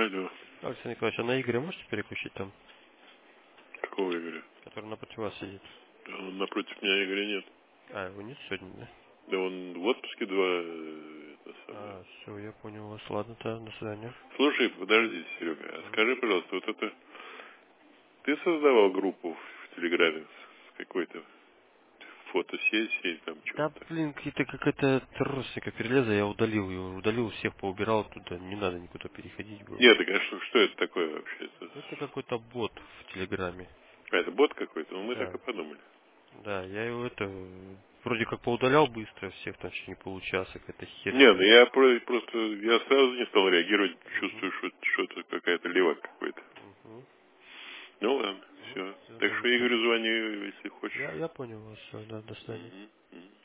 Алло. Александр Николаевич, а на Игоря можете переключить там, Какого Игоря? который напротив вас сидит? Да, напротив меня Игоря нет. А, его нет сегодня, да? Да он в отпуске два, это самое. А, все, я понял вас. Ладно-то, до свидания. Слушай, подожди, Серега, а М. скажи, пожалуйста, вот это ты создавал группу в Телеграме с какой-то фотосессией, там Да, что-то? блин, какая-то родственника перелеза, я удалил ее. Удалил всех, поубирал оттуда. Не надо никуда переходить, бро. Нет, так а что это такое вообще? Это какой-то бот в Телеграме. Это бот какой-то? Ну, мы так и Да. подумали. Да, я его вроде как поудалял быстро всех, там в течение получаса, какая-то херня. Не, ну я просто, я сразу не стал реагировать, Угу. чувствую, что что-то какая-то левак какой-то. Угу. Ну ладно, Ну, все. все, Так что давайте. Игорю звони, если хочешь. Я понял вас, все, да, до свидания. Мгм, мгм.